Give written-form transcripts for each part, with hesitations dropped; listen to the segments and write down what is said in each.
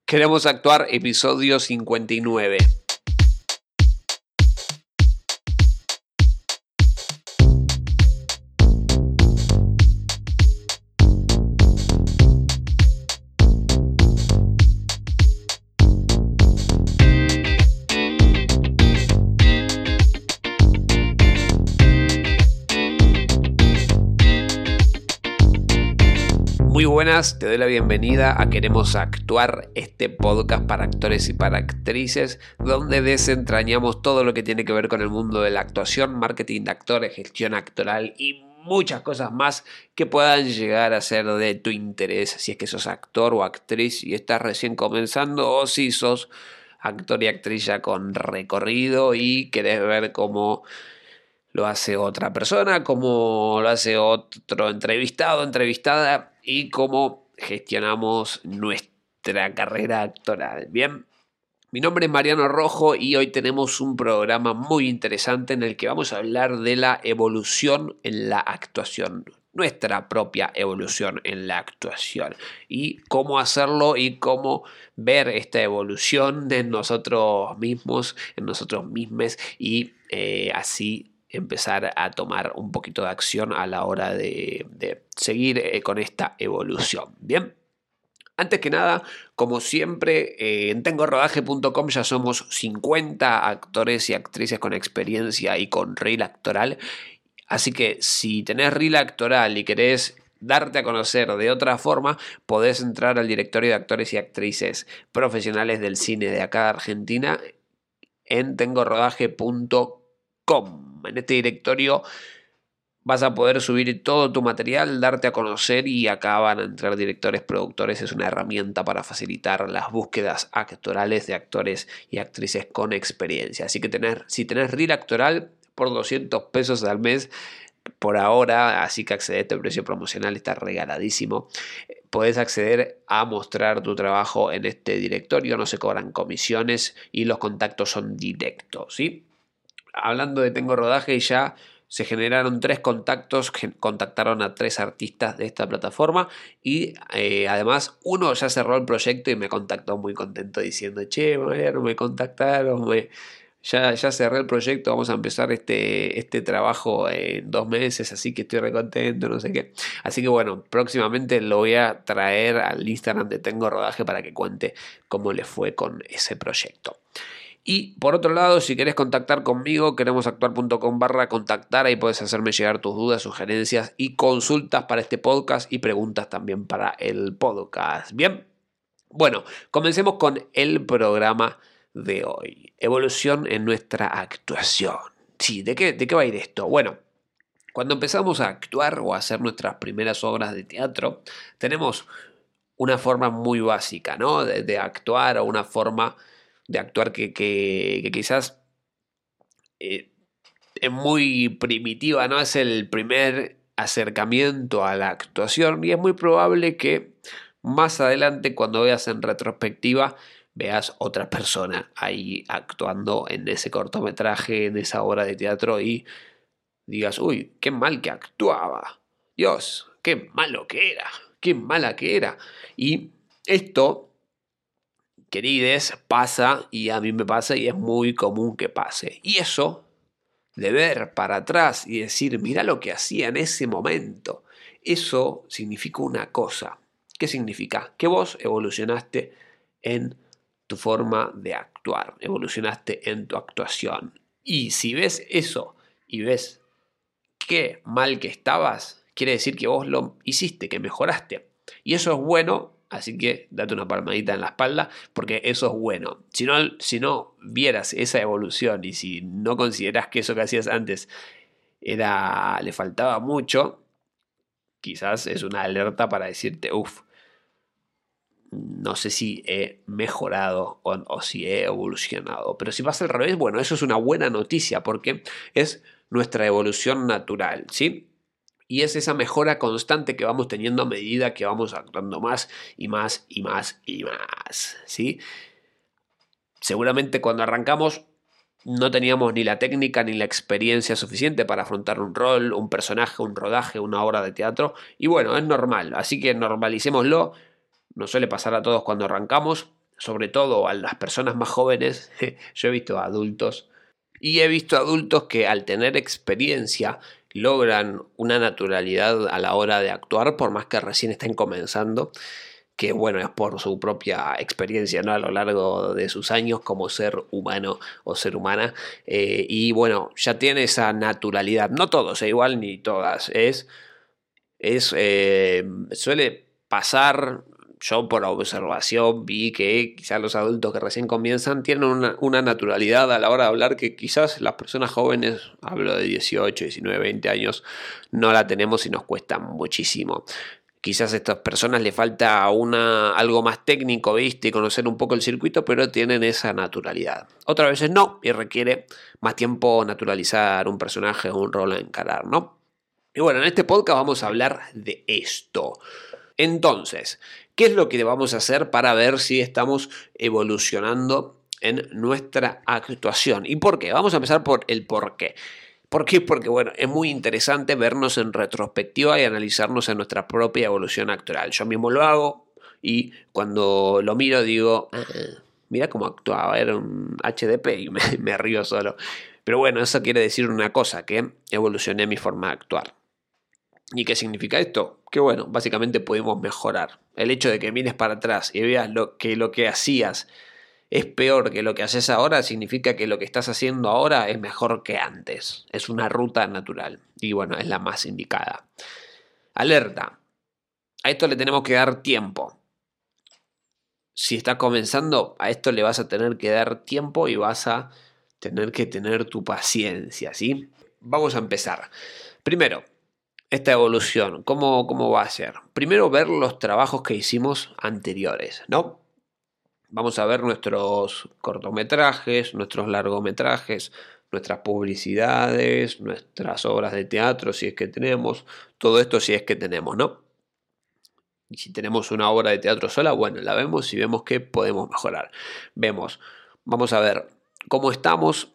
Queremos actuar, episodio 59. Muy buenas, te doy la bienvenida a Queremos Actuar, este podcast para actores y para actrices, donde desentrañamos todo lo que tiene que ver con el mundo de la actuación, marketing de actores, gestión actoral y muchas cosas más que puedan llegar a ser de tu interés, si es que sos actor o actriz y estás recién comenzando, o si sos actor y actriz ya con recorrido y querés ver cómo lo hace otra persona, cómo lo hace otro entrevistado, entrevistada y cómo gestionamos nuestra carrera actoral. Bien, mi nombre es Mariano Rojo y hoy tenemos un programa muy interesante en el que vamos a hablar de la evolución en la actuación, nuestra propia evolución en la actuación y cómo hacerlo y cómo ver esta evolución en nosotros mismos, en nosotros mismos y así empezar a tomar un poquito de acción a la hora de seguir con esta evolución. Bien. Antes que nada, como siempre, en tengorodaje.com ya somos 50 actores y actrices con experiencia y con reel actoral. Así que si tenés reel actoral y querés darte a conocer de otra forma, podés entrar al directorio de actores y actrices profesionales del cine de acá de Argentina en tengorodaje.com. En este directorio vas a poder subir todo tu material, darte a conocer y acá van a entrar directores, productores. Es una herramienta para facilitar las búsquedas actorales de actores y actrices con experiencia. Así que si tenés reel actoral por 200 pesos al mes por ahora, así que acceder a este precio promocional, está regaladísimo. Podés acceder a mostrar tu trabajo en este directorio, no se cobran comisiones y los contactos son directos, ¿sí? Hablando de Tengo Rodaje, ya se generaron 3 contactos, contactaron a 3 artistas de esta plataforma y además uno ya cerró el proyecto y me contactó muy contento diciendo: che, Mariano, me contactaron, ya cerré el proyecto, vamos a empezar este trabajo en 2 meses, así que estoy re contento, no sé qué. Así que bueno, próximamente lo voy a traer al Instagram de Tengo Rodaje para que cuente cómo le fue con ese proyecto. Y por otro lado, si querés contactar conmigo, queremosactuar.com/contactar, ahí puedes hacerme llegar tus dudas, sugerencias y consultas para este podcast y preguntas también para el podcast. Bien, bueno, comencemos con el programa de hoy. Evolución en nuestra actuación. Sí, ¿de qué va a ir esto? Bueno, cuando empezamos a actuar o a hacer nuestras primeras obras de teatro, tenemos una forma muy básica, ¿no? De actuar, o una forma de actuar que quizás es muy primitiva, ¿no? Es el primer acercamiento a la actuación y es muy probable que más adelante, cuando veas en retrospectiva, veas otra persona ahí actuando en ese cortometraje, en esa obra de teatro y digas: uy, qué mal que actuaba, Dios, qué malo que era, qué mala que era. Y esto, querides, pasa, y a mí me pasa y es muy común que pase. Y eso de ver para atrás y decir: mira lo que hacía en ese momento, eso significa una cosa. ¿Qué significa? Que vos evolucionaste en tu forma de actuar, evolucionaste en tu actuación. Y si ves eso y ves qué mal que estabas, quiere decir que vos lo hiciste, que mejoraste. Y eso es bueno, así que date una palmadita en la espalda, porque eso es bueno. Si no vieras esa evolución y si no considerás que eso que hacías antes le faltaba mucho, quizás es una alerta para decirte: uff, no sé si he mejorado o si he evolucionado. Pero si pasa al revés, bueno, eso es una buena noticia porque es nuestra evolución natural, ¿sí? Y es esa mejora constante que vamos teniendo a medida que vamos actuando más y más y más y más, ¿sí? Seguramente cuando arrancamos no teníamos ni la técnica ni la experiencia suficiente para afrontar un rol, un personaje, un rodaje, una obra de teatro. Y bueno, es normal, así que normalicémoslo. Nos suele pasar a todos cuando arrancamos. sobre todo a las personas más jóvenes, yo he visto adultos y he visto adultos que al tener experiencia logran una naturalidad a la hora de actuar, por más que recién estén comenzando, que bueno, es por su propia experiencia, ¿no? A lo largo de sus años como ser humano o ser humana. Y bueno, ya tiene esa naturalidad. No todos, igual ni todas. Suele pasar, yo por observación vi que quizás los adultos que recién comienzan tienen una naturalidad a la hora de hablar que quizás las personas jóvenes, hablo de 18, 19, 20 años, no la tenemos y nos cuesta muchísimo. Quizás a estas personas le falta algo más técnico, ¿viste? Conocer un poco el circuito, pero tienen esa naturalidad. Otras veces no, y requiere más tiempo naturalizar un personaje o un rol a encarar, ¿no? Y bueno, en este podcast vamos a hablar de esto. Entonces, ¿qué es lo que vamos a hacer para ver si estamos evolucionando en nuestra actuación? ¿Y por qué? Vamos a empezar por el por qué. ¿Por qué? Porque bueno, es muy interesante vernos en retrospectiva y analizarnos en nuestra propia evolución actoral. Yo mismo lo hago y cuando lo miro digo, mira cómo actuaba, era un HDP y me río solo. Pero bueno, eso quiere decir una cosa, que evolucioné mi forma de actuar. ¿Y qué significa esto? Que bueno, básicamente pudimos mejorar. El hecho de que mires para atrás y veas lo que hacías es peor que lo que haces ahora, significa que lo que estás haciendo ahora es mejor que antes. Es una ruta natural y bueno, es la más indicada. Alerta. A esto le tenemos que dar tiempo. Si estás comenzando, a esto le vas a tener que dar tiempo y vas a tener que tener tu paciencia, ¿sí? Vamos a empezar. Primero, esta evolución, ¿cómo va a ser? Primero, ver los trabajos que hicimos anteriores, ¿no? Vamos a ver nuestros cortometrajes, nuestros largometrajes, nuestras publicidades, nuestras obras de teatro, si es que tenemos, todo esto si es que tenemos, ¿no? Y si tenemos una obra de teatro sola, bueno, la vemos y vemos que podemos mejorar. Vamos a ver cómo estamos.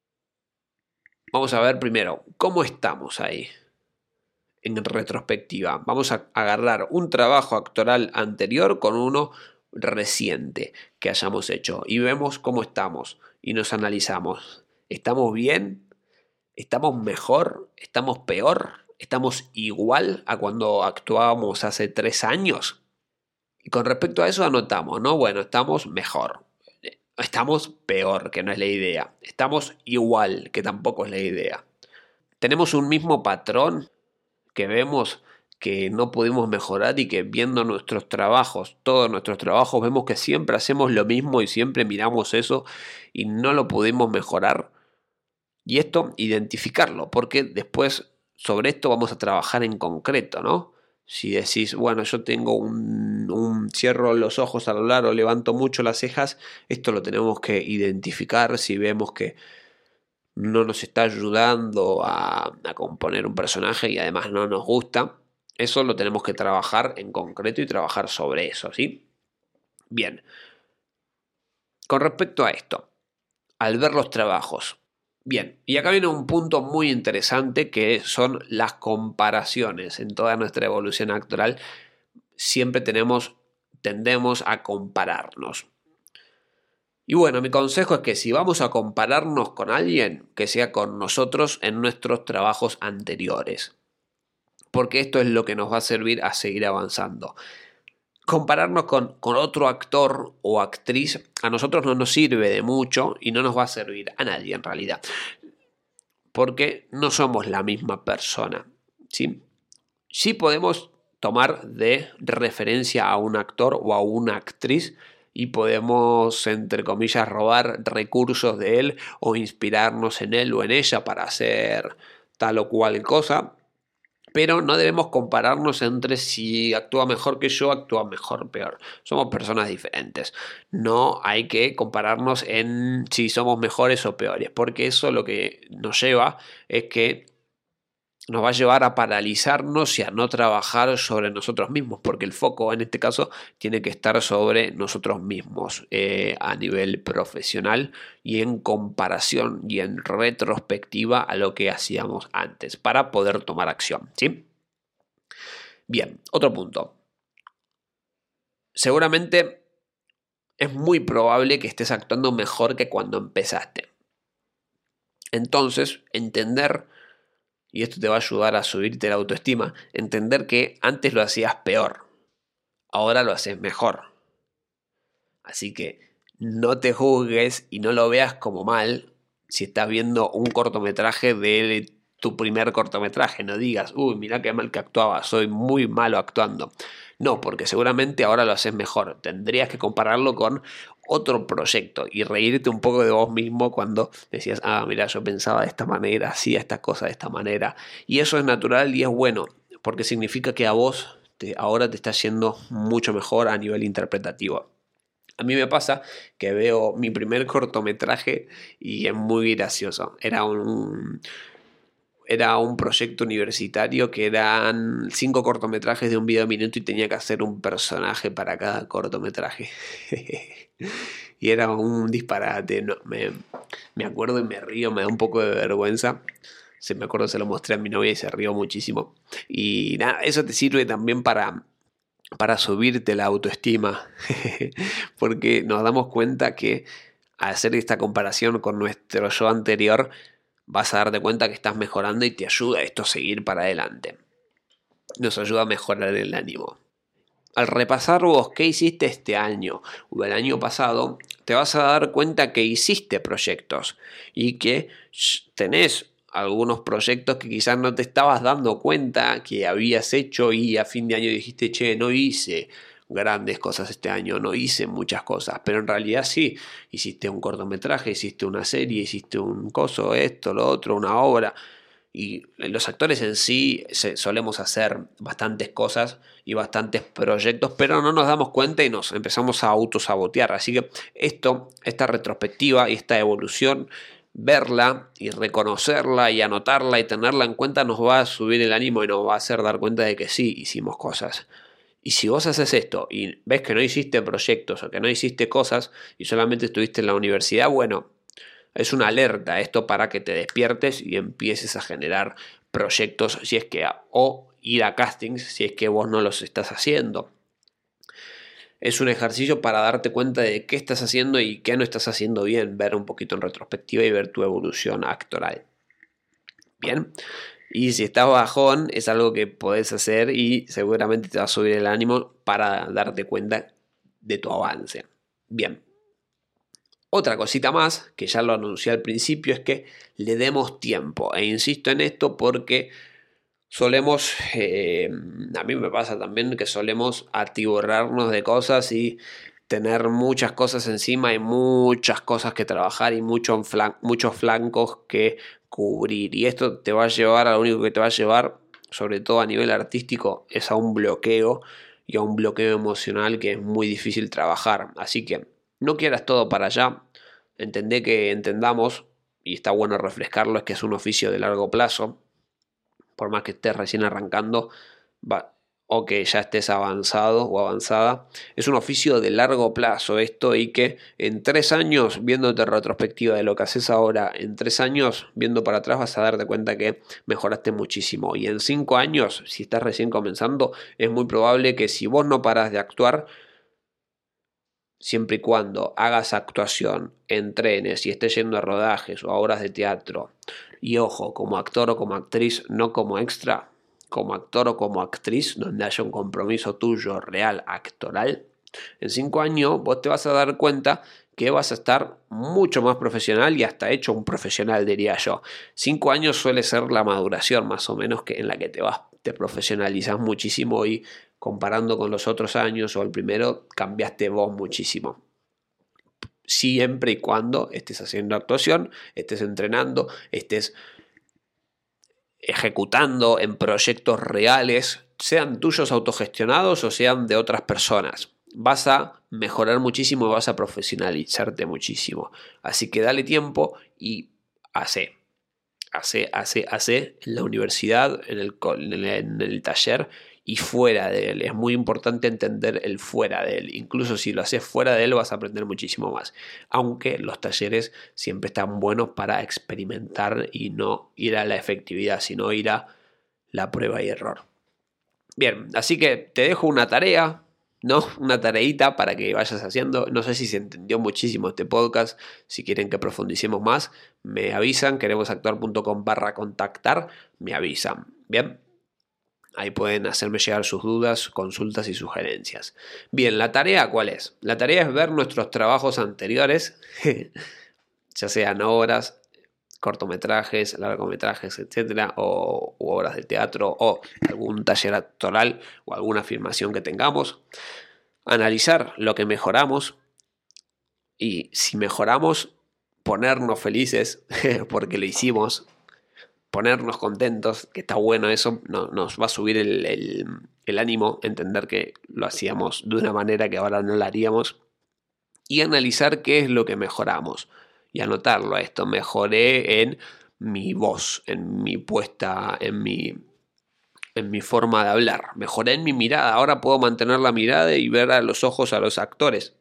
Vamos a ver primero cómo estamos ahí en retrospectiva. Vamos a agarrar un trabajo actoral anterior con uno reciente que hayamos hecho y vemos cómo estamos y nos analizamos. ¿Estamos bien? ¿Estamos mejor? ¿Estamos peor? ¿Estamos igual a cuando actuábamos hace 3 años? Y con respecto a eso anotamos, ¿no? Bueno, estamos mejor. Estamos peor, que no es la idea. Estamos igual, que tampoco es la idea. ¿Tenemos un mismo patrón que vemos que no pudimos mejorar y que viendo nuestros trabajos, todos nuestros trabajos, vemos que siempre hacemos lo mismo y siempre miramos eso y no lo pudimos mejorar? Y esto, identificarlo, porque después sobre esto vamos a trabajar en concreto, ¿no? Si decís, bueno, yo tengo cierro los ojos al hablar o levanto mucho las cejas, esto lo tenemos que identificar si vemos que no nos está ayudando a componer un personaje y además no nos gusta. Eso lo tenemos que trabajar en concreto y trabajar sobre eso, ¿sí? Bien. Con respecto a esto, al ver los trabajos. Bien, y acá viene un punto muy interesante que son las comparaciones. En toda nuestra evolución actoral siempre tendemos a compararnos. Y bueno, mi consejo es que si vamos a compararnos con alguien, que sea con nosotros en nuestros trabajos anteriores. Porque esto es lo que nos va a servir a seguir avanzando. Compararnos con otro actor o actriz a nosotros no nos sirve de mucho y no nos va a servir a nadie en realidad. Porque no somos la misma persona, ¿sí? Sí podemos tomar de referencia a un actor o a una actriz y podemos, entre comillas, robar recursos de él o inspirarnos en él o en ella para hacer tal o cual cosa, pero no debemos compararnos entre si actúa mejor que yo, actúa mejor o peor. Somos personas diferentes. No hay que compararnos en si somos mejores o peores, porque eso lo que nos lleva es que nos va a llevar a paralizarnos y a no trabajar sobre nosotros mismos, porque el foco en este caso tiene que estar sobre nosotros mismos a nivel profesional y en comparación y en retrospectiva a lo que hacíamos antes para poder tomar acción, ¿sí? Bien, otro punto. Seguramente es muy probable que estés actuando mejor que cuando empezaste. Entonces, entender, y esto te va a ayudar a subirte la autoestima, entender que antes lo hacías peor, ahora lo haces mejor. Así que no te juzgues y no lo veas como mal si estás viendo un cortometraje de tu primer cortometraje. No digas, uy, mirá qué mal que actuaba, soy muy malo actuando. No, porque seguramente ahora lo haces mejor. Tendrías que compararlo con otro proyecto y reírte un poco de vos mismo cuando decías, mira, yo pensaba de esta manera, hacía esta cosa de esta manera. Y eso es natural y es bueno, porque significa que a vos ahora te está yendo mucho mejor a nivel interpretativo. A mí me pasa que veo mi primer cortometraje y es muy gracioso. Era un proyecto universitario que eran 5 cortometrajes de un video minuto y tenía que hacer un personaje para cada cortometraje. Y era un disparate. No, me acuerdo y me río, me da un poco de vergüenza. Me acuerdo, se lo mostré a mi novia y se rió muchísimo. Y nada, eso te sirve también para subirte la autoestima, porque nos damos cuenta que al hacer esta comparación con nuestro yo anterior, vas a darte cuenta que estás mejorando y te ayuda esto a seguir para adelante. Nos ayuda a mejorar el ánimo. Al repasar vos qué hiciste este año o el año pasado, te vas a dar cuenta que hiciste proyectos y que tenés algunos proyectos que quizás no te estabas dando cuenta que habías hecho y a fin de año dijiste, che, no hice grandes cosas este año, no hice muchas cosas, pero en realidad sí, hiciste un cortometraje, hiciste una serie, hiciste un coso, esto, lo otro, una obra. Y los actores en sí solemos hacer bastantes cosas y bastantes proyectos, pero no nos damos cuenta y nos empezamos a autosabotear. Así que esta retrospectiva y esta evolución, verla y reconocerla y anotarla y tenerla en cuenta nos va a subir el ánimo y nos va a hacer dar cuenta de que sí hicimos cosas. Y si vos haces esto y ves que no hiciste proyectos o que no hiciste cosas y solamente estuviste en la universidad, bueno, es una alerta esto para que te despiertes y empieces a generar proyectos o ir a castings si es que vos no los estás haciendo. Es un ejercicio para darte cuenta de qué estás haciendo y qué no estás haciendo bien, ver un poquito en retrospectiva y ver tu evolución actoral. Bien, y si estás bajón es algo que podés hacer y seguramente te va a subir el ánimo para darte cuenta de tu avance. Bien. Otra cosita más, que ya lo anuncié al principio, es que le demos tiempo. E insisto en esto porque solemos, a mí me pasa también que solemos atiborrarnos de cosas y tener muchas cosas encima y muchas cosas que trabajar y muchos flancos que cubrir. Y esto te va a llevar, a lo único que te va a llevar, sobre todo a nivel artístico, es a un bloqueo y a un bloqueo emocional que es muy difícil trabajar. Así que no quieras todo para allá. Entendamos, y está bueno refrescarlo, es que es un oficio de largo plazo. Por más que estés recién arrancando o que ya estés avanzado o avanzada, es un oficio de largo plazo esto, y que en 3 años, viéndote retrospectiva de lo que haces ahora, en 3 años, viendo para atrás, vas a darte cuenta que mejoraste muchísimo. Y en 5 años, si estás recién comenzando, es muy probable que si vos no parás de actuar, siempre y cuando hagas actuación, entrenes y estés yendo a rodajes o a obras de teatro, y ojo, como actor o como actriz, no como extra, como actor o como actriz, donde haya un compromiso tuyo real actoral, en 5 años vos te vas a dar cuenta que vas a estar mucho más profesional y hasta hecho un profesional, diría yo. 5 años suele ser la maduración más o menos en la que te profesionalizas muchísimo y comparando con los otros años o el primero cambiaste vos muchísimo. Siempre y cuando estés haciendo actuación, estés entrenando, estés ejecutando en proyectos reales, sean tuyos autogestionados o sean de otras personas. Vas a mejorar muchísimo y vas a profesionalizarte muchísimo. Así que dale tiempo y hace en la universidad, en el taller y fuera de él. Es muy importante entender el fuera de él. Incluso si lo haces fuera de él vas a aprender muchísimo más. Aunque los talleres siempre están buenos para experimentar y no ir a la efectividad, sino ir a la prueba y error. Bien, así que te dejo una tarea ¿no? Una tareita para que vayas haciendo. No sé si se entendió muchísimo este podcast. Si quieren que profundicemos más, me avisan. queremosactuar.com/contactar. Me avisan. Bien. Ahí pueden hacerme llegar sus dudas, consultas y sugerencias. Bien, ¿la tarea cuál es? La tarea es ver nuestros trabajos anteriores, ya sean obras, cortometrajes, largometrajes, etcétera, o obras de teatro, o algún taller actoral o alguna filmación que tengamos. Analizar lo que mejoramos y si mejoramos, ponernos felices porque lo hicimos. Ponernos contentos, que está bueno eso, nos va a subir el ánimo, entender que lo hacíamos de una manera que ahora no la haríamos, y analizar qué es lo que mejoramos, y anotarlo a esto. Mejoré en mi voz, en mi puesta, en mi forma de hablar, mejoré en mi mirada, ahora puedo mantener la mirada y ver a los ojos a los actores.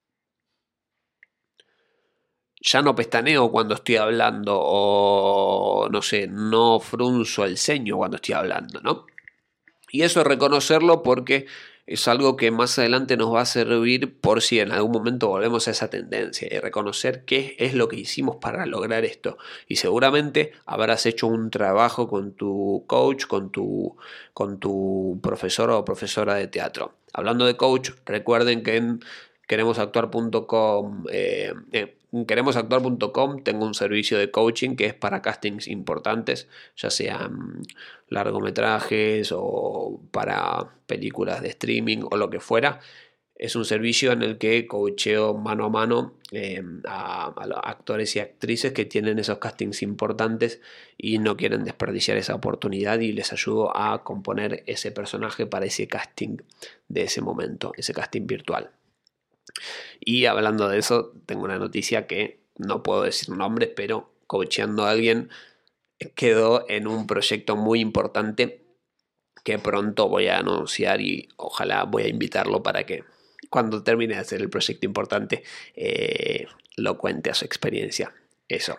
Ya no pestaneo cuando estoy hablando o, no sé, no frunzo el ceño cuando estoy hablando, ¿no? Y eso reconocerlo porque es algo que más adelante nos va a servir por si en algún momento volvemos a esa tendencia y reconocer qué es lo que hicimos para lograr esto. Y seguramente habrás hecho un trabajo con tu coach, con tu profesor o profesora de teatro. Hablando de coach, recuerden que en queremosactuar.com tengo un servicio de coaching que es para castings importantes, ya sean largometrajes o para películas de streaming o lo que fuera. Es un servicio en el que coacheo mano a mano a actores y actrices que tienen esos castings importantes y no quieren desperdiciar esa oportunidad, y les ayudo a componer ese personaje para ese casting de ese momento, ese casting virtual. Y hablando de eso, tengo una noticia que no puedo decir nombres, pero coacheando a alguien quedó en un proyecto muy importante que pronto voy a anunciar, y ojalá voy a invitarlo para que cuando termine de hacer el proyecto importante lo cuente a su experiencia. Eso.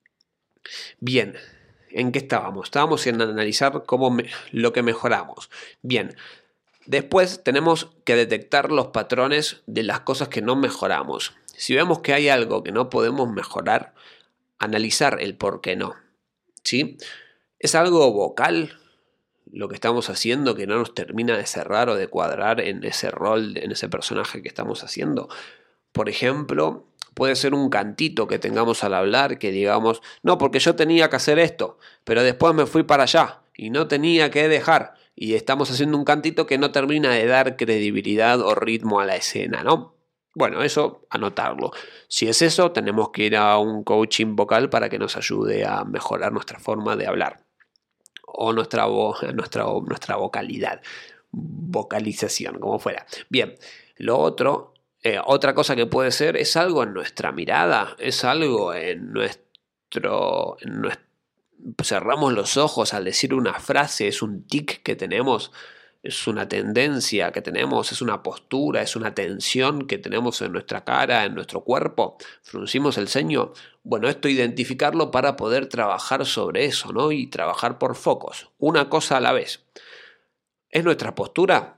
Bien, ¿en qué estábamos? Estábamos en analizar lo que mejoramos. Bien. Después tenemos que detectar los patrones de las cosas que no mejoramos. Si vemos que hay algo que no podemos mejorar, analizar el por qué no. ¿Sí? ¿Es algo vocal lo que estamos haciendo que no nos termina de cerrar o de cuadrar en ese rol, en ese personaje que estamos haciendo? Por ejemplo, puede ser un cantito que tengamos al hablar, que digamos, no, porque yo tenía que hacer esto, pero después me fui para allá y no tenía que dejar. Y estamos haciendo un cantito que no termina de dar credibilidad o ritmo a la escena, ¿no? Bueno, eso anotarlo. Si es eso, tenemos que ir a un coaching vocal para que nos ayude a mejorar nuestra forma de hablar o nuestra vocalidad, vocalización, como fuera. Bien, lo otro, otra cosa que puede ser es algo en nuestra mirada, es algo en nuestro cerramos los ojos al decir una frase, es un tic que tenemos, es una tendencia que tenemos, es una postura, es una tensión que tenemos en nuestra cara, en nuestro cuerpo, fruncimos el ceño. Bueno, esto identificarlo para poder trabajar sobre eso, ¿no? Y trabajar por focos, una cosa a la vez. ¿Es nuestra postura?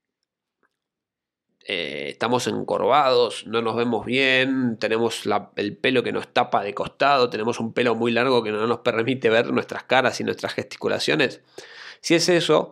Estamos encorvados, no nos vemos bien, tenemos el pelo que nos tapa de costado, tenemos un pelo muy largo que no nos permite ver nuestras caras y nuestras gesticulaciones. Si es eso,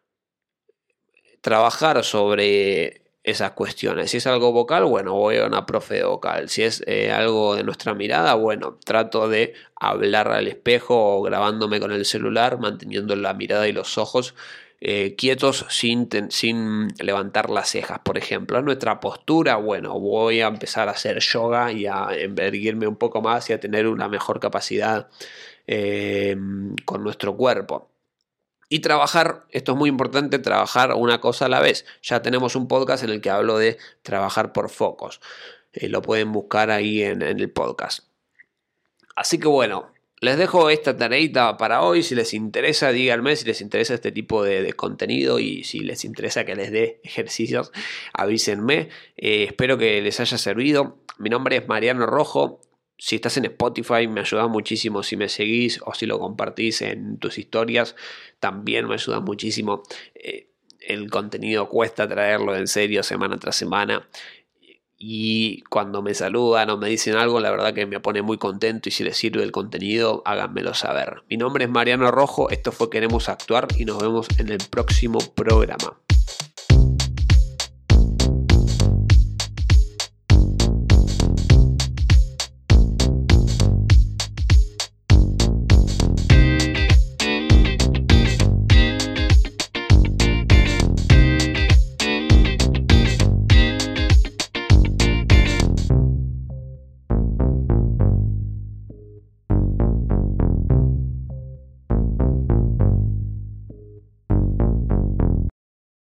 trabajar sobre esas cuestiones. Si es algo vocal, bueno, voy a una profe de vocal. Si es algo de nuestra mirada, bueno, trato de hablar al espejo o grabándome con el celular, manteniendo la mirada y los ojos quietos sin levantar las cejas, por ejemplo. En nuestra postura, bueno, voy a empezar a hacer yoga y a erguirme un poco más y a tener una mejor capacidad con nuestro cuerpo. Y trabajar, esto es muy importante, trabajar una cosa a la vez. Ya tenemos un podcast en el que hablo de trabajar por focos. Lo pueden buscar ahí en el podcast. Así que bueno, les dejo esta tareita para hoy. Si les interesa, díganme si les interesa este tipo de contenido, y si les interesa que les dé ejercicios, avísenme. Espero que les haya servido. Mi nombre es Mariano Rojo. Si estás en Spotify, me ayuda muchísimo si me seguís o si lo compartís en tus historias. También me ayuda muchísimo. el contenido cuesta traerlo en serio semana tras semana. Y cuando me saludan o me dicen algo, la verdad que me pone muy contento, y si les sirve el contenido, háganmelo saber. Mi nombre es Mariano Rojo, esto fue Queremos Actuar y nos vemos en el próximo programa.